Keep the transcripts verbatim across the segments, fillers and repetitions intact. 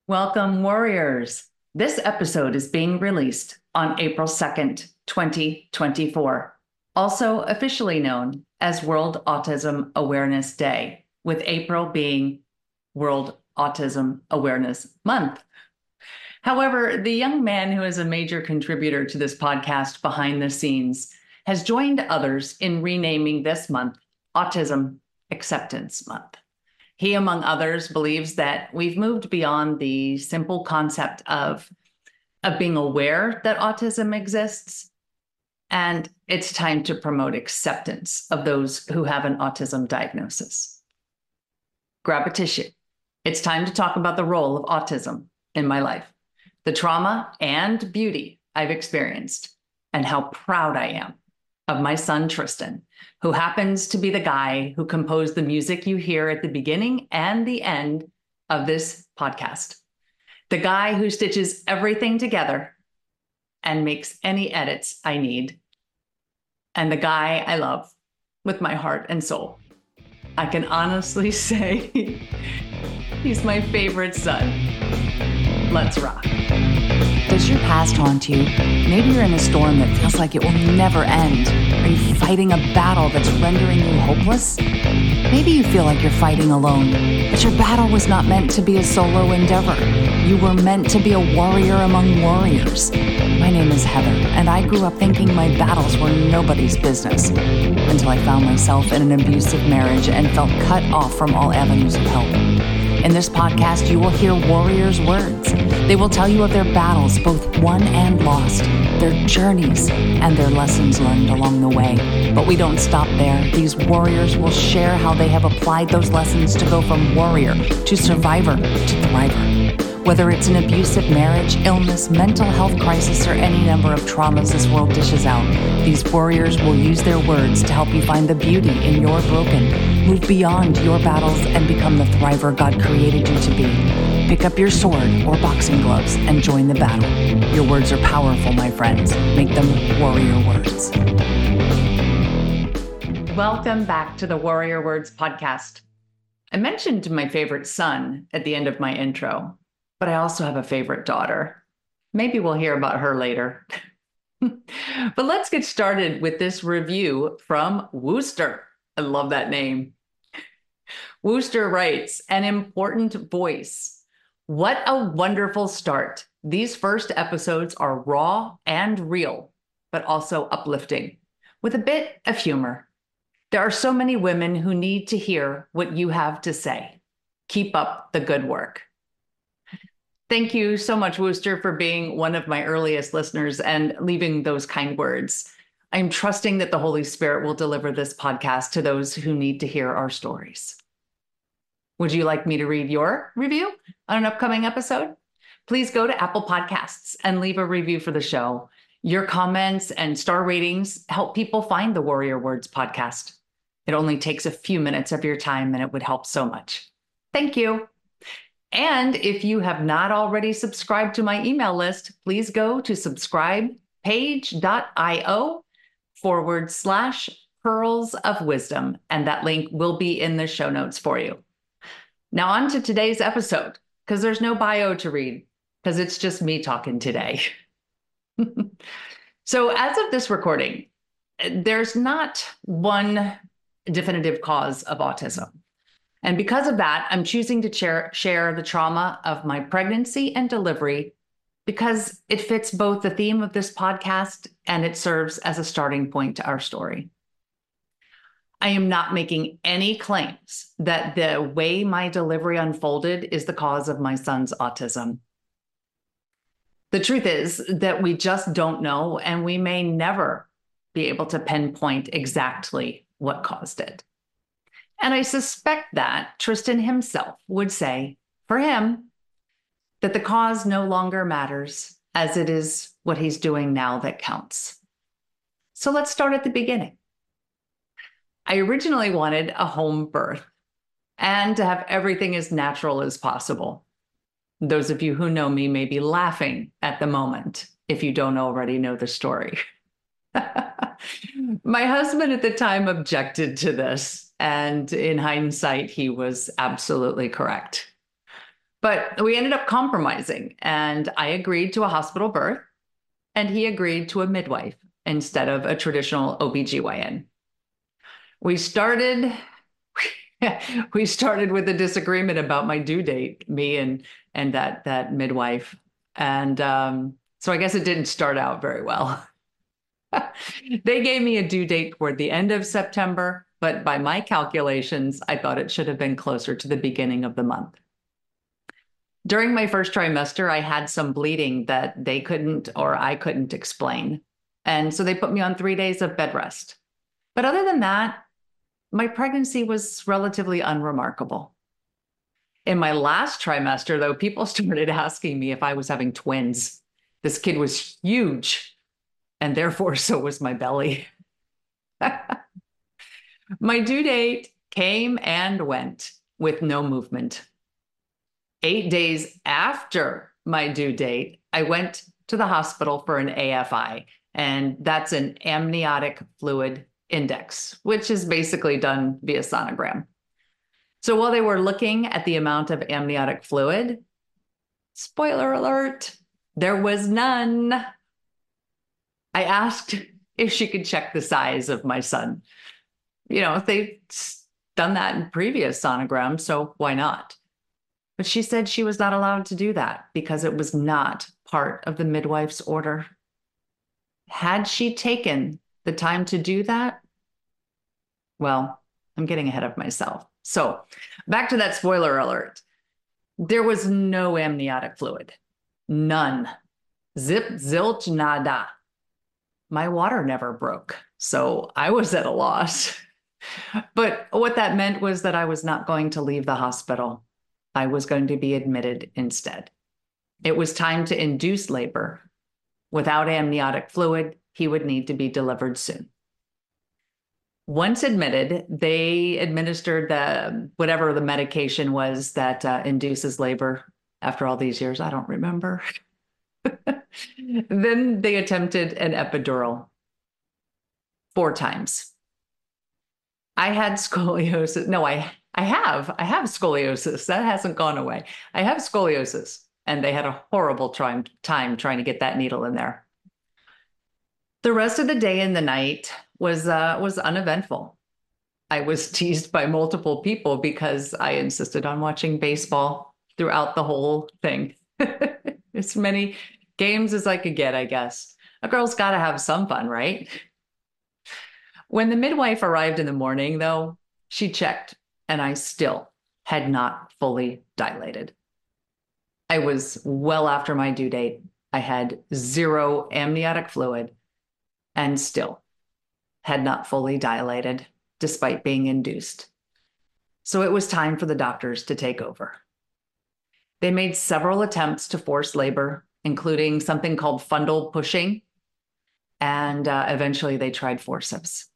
Welcome, warriors. This episode is being released on April second, twenty twenty-four, also officially known as World Autism Awareness Day, with April being World Autism Awareness Month. However, the young man who is a major contributor to this podcast behind the scenes has joined others in renaming this month Autism Acceptance Month. He, among others, believes that we've moved beyond the simple concept of, of being aware that autism exists, and it's time to promote acceptance of those who have an autism diagnosis. Grab a tissue. It's time to talk about the role of autism in my life, the trauma and beauty I've experienced, and how proud I am of my son, Tristan, who happens to be the guy who composed the music you hear at the beginning and the end of this podcast. The guy who stitches everything together and makes any edits I need. And the guy I love with my heart and soul. I can honestly say he's my favorite son. Let's rock. Does your past haunt you? Maybe you're in a storm that feels like it will never end. Are you fighting a battle that's rendering you hopeless? Maybe you feel like you're fighting alone, but your battle was not meant to be a solo endeavor. You were meant to be a warrior among warriors. My name is Heather, and I grew up thinking my battles were nobody's business until I found myself in an abusive marriage and felt cut off from all avenues of help. In this podcast, you will hear warriors' words. They will tell you of their battles, both won and lost, their journeys, and their lessons learned along the way. But we don't stop there. These warriors will share how they have applied those lessons to go from warrior to survivor to thriver. Whether it's an abusive marriage, illness, mental health crisis, or any number of traumas this world dishes out, these warriors will use their words to help you find the beauty in your broken, move beyond your battles, and become the thriver God created you to be. Pick up your sword or boxing gloves and join the battle. Your words are powerful, my friends. Make them warrior words. Welcome back to the Warrior Words podcast. I mentioned my favorite son at the end of my intro, but I also have a favorite daughter. Maybe we'll hear about her later. But let's get started with this review from Wooster. I love that name. Wooster writes, an important voice. What a wonderful start. These first episodes are raw and real, but also uplifting, with a bit of humor. There are so many women who need to hear what you have to say. Keep up the good work. Thank you so much, Wooster, for being one of my earliest listeners and leaving those kind words. I'm trusting that the Holy Spirit will deliver this podcast to those who need to hear our stories. Would you like me to read your review on an upcoming episode? Please go to Apple Podcasts and leave a review for the show. Your comments and star ratings help people find the Warrior Words podcast. It only takes a few minutes of your time, and it would help so much. Thank you. And if you have not already subscribed to my email list, please go to subscribepage.io forward slash pearls of wisdom. And that link will be in the show notes for you. Now on to today's episode, because there's no bio to read, because it's just me talking today. So as of this recording, there's not one definitive cause of autism. And because of that, I'm choosing to share, share the trauma of my pregnancy and delivery because it fits both the theme of this podcast and it serves as a starting point to our story. I am not making any claims that the way my delivery unfolded is the cause of my son's autism. The truth is that we just don't know, and we may never be able to pinpoint exactly what caused it. And I suspect that Tristan himself would say, for him, that the cause no longer matters, as it is what he's doing now that counts. So let's start at the beginning. I originally wanted a home birth and to have everything as natural as possible. Those of you who know me may be laughing at the moment if you don't already know the story. My husband at the time objected to this, and in hindsight, he was absolutely correct. But we ended up compromising, and I agreed to a hospital birth, and he agreed to a midwife instead of a traditional O B G Y N. We started we started with a disagreement about my due date, me and and that that midwife. And um, so I guess it didn't start out very well. They gave me a due date toward the end of September, but by my calculations, I thought it should have been closer to the beginning of the month. During my first trimester, I had some bleeding that they couldn't or I couldn't explain. And so they put me on three days of bed rest. But other than that, my pregnancy was relatively unremarkable. In my last trimester, though, people started asking me if I was having twins. This kid was huge, and therefore so was my belly. My due date came and went with no movement. Eight days after my due date, I went to the hospital for an A F I, and that's an amniotic fluid index, which is basically done via sonogram. So while they were looking at the amount of amniotic fluid, spoiler alert, there was none. I asked if she could check the size of my son. You know, they've done that in previous sonograms, so why not? But she said she was not allowed to do that because it was not part of the midwife's order. Had she taken the time to do that? Well, I'm getting ahead of myself. So back to that spoiler alert. There was no amniotic fluid. None. Zip, zilch, nada. My water never broke, so I was at a loss. But what that meant was that I was not going to leave the hospital. I was going to be admitted instead. It was time to induce labor. Without amniotic fluid, he would need to be delivered soon. Once admitted, they administered the whatever the medication was that uh, induces labor. After all these years, I don't remember. Then they attempted an epidural four times. I had scoliosis. No, I, I have. I have scoliosis. That hasn't gone away. I have scoliosis, and they had a horrible try, time trying to get that needle in there. The rest of the day and the night was uh, was uneventful. I was teased by multiple people because I insisted on watching baseball throughout the whole thing. As many games as I could get, I guess. A girl's got to have some fun, right? When the midwife arrived in the morning, though, she checked, and I still had not fully dilated. I was well after my due date. I had zero amniotic fluid and still had not fully dilated, despite being induced. So it was time for the doctors to take over. They made several attempts to force labor, including something called fundal pushing, and uh, eventually they tried forceps.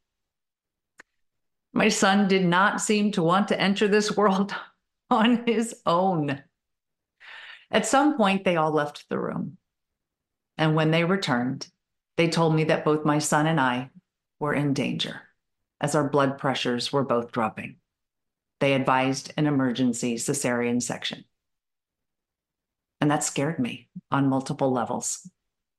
My son did not seem to want to enter this world on his own. At some point, they all left the room. And when they returned, they told me that both my son and I were in danger, as our blood pressures were both dropping. They advised an emergency cesarean section. And that scared me on multiple levels.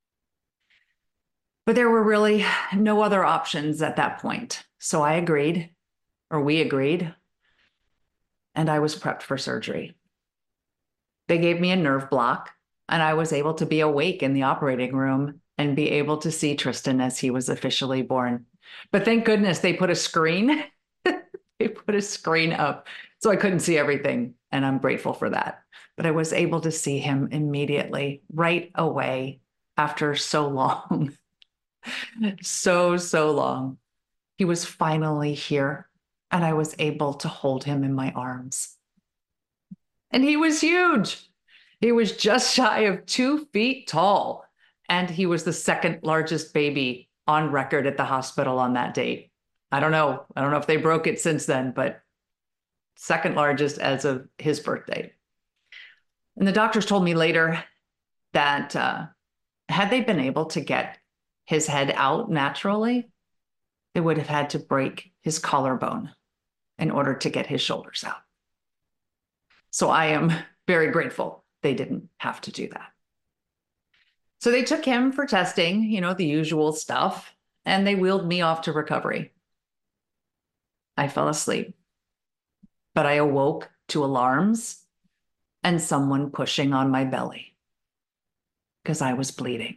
But there were really no other options at that point. So I agreed, or we agreed, and I was prepped for surgery. They gave me a nerve block, and I was able to be awake in the operating room and be able to see Tristan as he was officially born. But thank goodness they put a screen. They put a screen up so I couldn't see everything, and I'm grateful for that. But I was able to see him immediately, right away, after so long. so, so long. He was finally here, and I was able to hold him in my arms. And he was huge. He was just shy of two feet tall, and he was the second largest baby on record at the hospital on that date. I don't know. I don't know if they broke it since then, but second largest as of his birthday. And the doctors told me later that uh, had they been able to get his head out naturally, they would have had to break his collarbone in order to get his shoulders out. So I am very grateful they didn't have to do that. So they took him for testing, you know, the usual stuff, and they wheeled me off to recovery. I fell asleep, but I awoke to alarms and someone pushing on my belly because I was bleeding.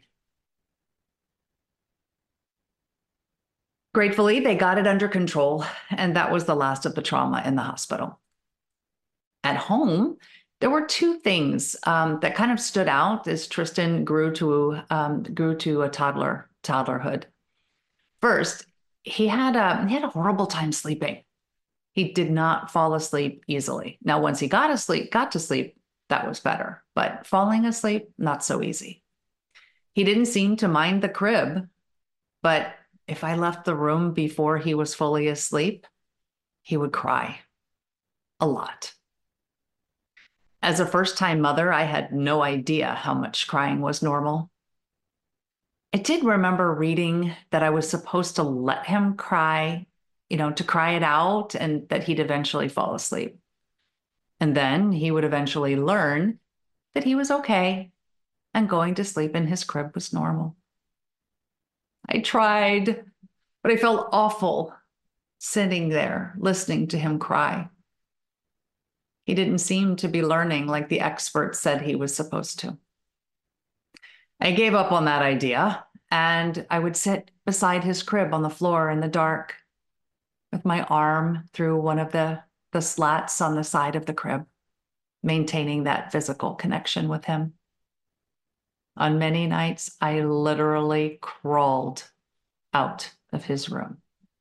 Gratefully, they got it under control, and that was the last of the trauma in the hospital. At home, there were two things um, that kind of stood out as Tristan grew to um, grew to a toddler toddlerhood. First, he had a he had a horrible time sleeping. He did not fall asleep easily. Now, once he got asleep, got to sleep, that was better. But falling asleep, not so easy. He didn't seem to mind the crib, but if I left the room before he was fully asleep, he would cry a lot. As a first-time mother, I had no idea how much crying was normal. I did remember reading that I was supposed to let him cry, you know, to cry it out, and that he'd eventually fall asleep. And then he would eventually learn that he was okay and going to sleep in his crib was normal. I tried, but I felt awful sitting there listening to him cry. He didn't seem to be learning like the experts said he was supposed to. I gave up on that idea, and I would sit beside his crib on the floor in the dark with my arm through one of the, the slats on the side of the crib, maintaining that physical connection with him. On many nights, I literally crawled out of his room.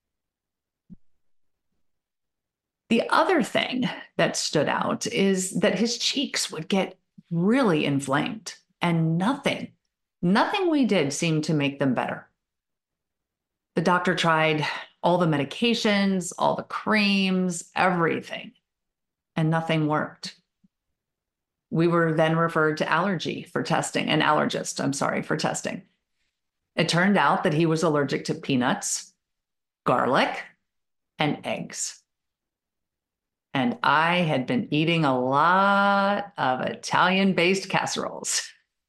The other thing that stood out is that his cheeks would get really inflamed, and nothing, nothing we did seemed to make them better. The doctor tried all the medications, all the creams, everything, and nothing worked. We were then referred to allergy for testing, an allergist, I'm sorry, for testing. It turned out that he was allergic to peanuts, garlic, and eggs. And I had been eating a lot of Italian-based casseroles.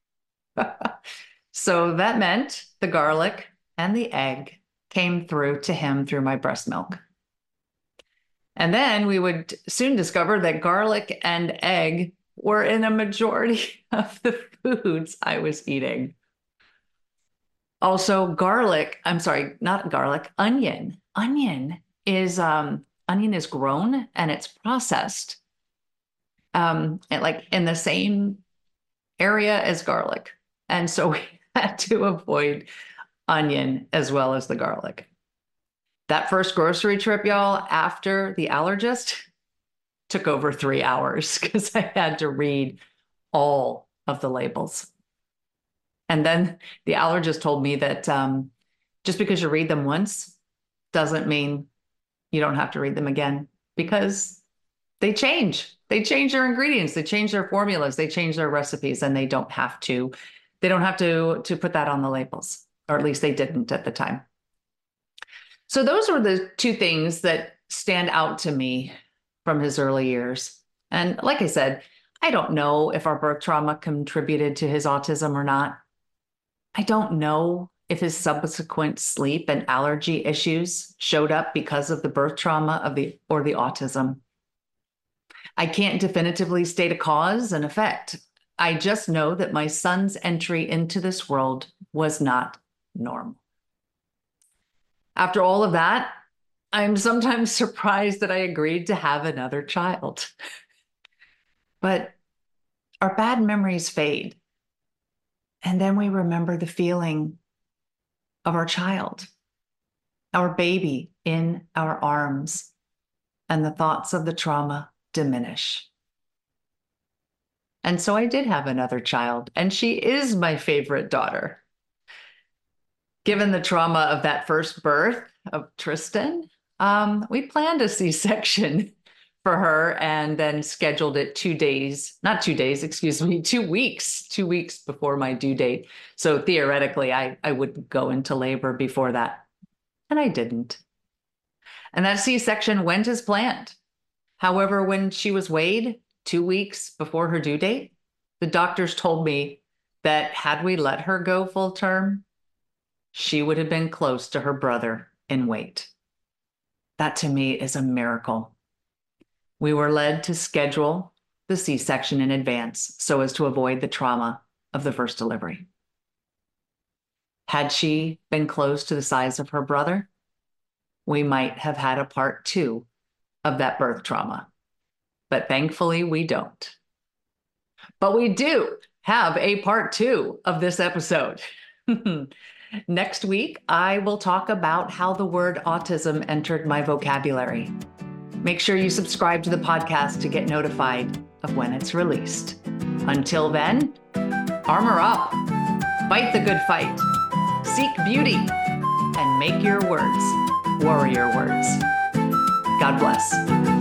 So that meant the garlic and the egg came through to him through my breast milk. And then we would soon discover that garlic and egg were in a majority of the foods I was eating. Also, garlic, I'm sorry, not garlic, onion. Onion is um, onion is grown and it's processed um, and like in the same area as garlic. And so we had to avoid onion as well as the garlic. That first grocery trip, y'all, after the allergist, took over three hours because I had to read all of the labels. And then the allergist told me that um, just because you read them once doesn't mean you don't have to read them again, because they change. They change their ingredients, they change their formulas, they change their recipes, and they don't have to, they don't have to, to put that on the labels, or at least they didn't at the time. So those were the two things that stand out to me from his early years. And like I said, I don't know if our birth trauma contributed to his autism or not. I don't know if his subsequent sleep and allergy issues showed up because of the birth trauma of the or the autism. I can't definitively state a cause and effect. I just know that my son's entry into this world was not normal. After all of that, I'm sometimes surprised that I agreed to have another child. But our bad memories fade. And then we remember the feeling of our child, our baby in our arms, and the thoughts of the trauma diminish. And so I did have another child, and she is my favorite daughter. Given the trauma of that first birth of Tristan, um, we planned a C-section for her and then scheduled it two days, not two days, excuse me, two weeks, two weeks before my due date. So theoretically, I, I would go into labor before that, and I didn't. And that C-section went as planned. However, when she was weighed, two weeks before her due date. The doctors told me that had we let her go full term, she would have been close to her brother in weight. That to me is a miracle. We were led to schedule the C-section in advance so as to avoid the trauma of the first delivery. Had she been close to the size of her brother, we might have had a part two of that birth trauma. But thankfully, we don't. But we do have a part two of this episode. Next week, I will talk about how the word autism entered my vocabulary. Make sure you subscribe to the podcast to get notified of when it's released. Until then, armor up, fight the good fight, seek beauty, and make your words warrior words. God bless.